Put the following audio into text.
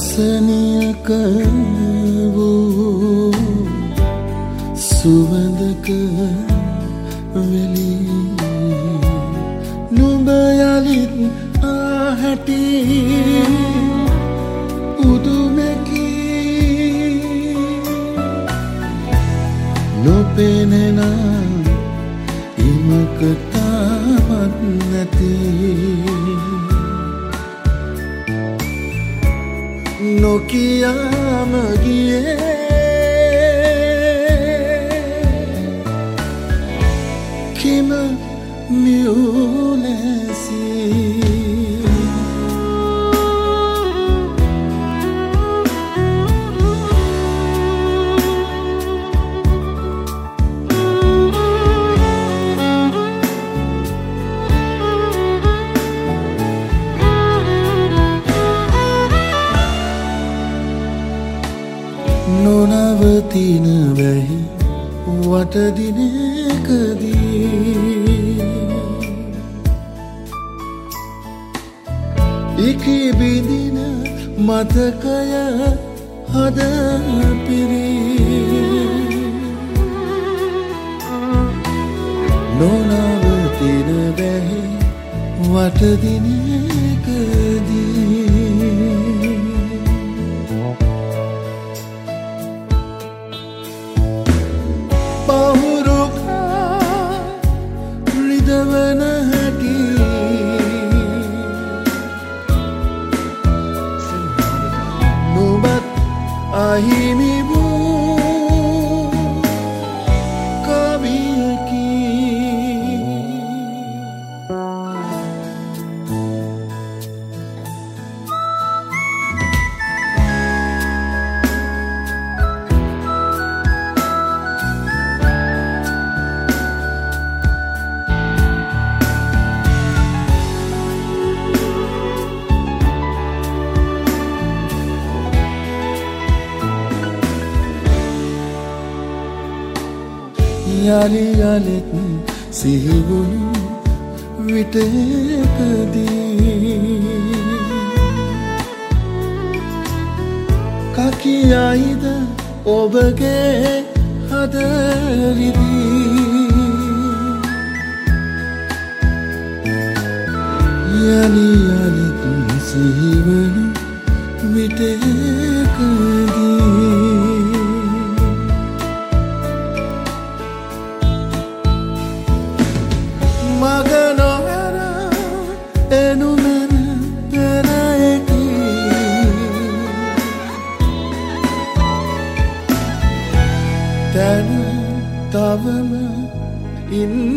අසනියක වූ සුවඳක වෙලි නුඹ යලිත් ආහැටි උදුමකි නොපෙනෙන ඉමක තාමත් නැති නොකියාම ගියේ කිම මියුලැසි නොනවතින වැහි වටදිනකදී ඉකිබිඳින මතකය හද පිරී නොනවතින වැහි වටදිනකදී අහිමි වූ කවියකි යලි යලිත් සිහිවුණු විටකදී කකියයිද ඔබගේ හද රිදී යලි යලිත් සිහිවුණු විටකදී තවම ඉන්න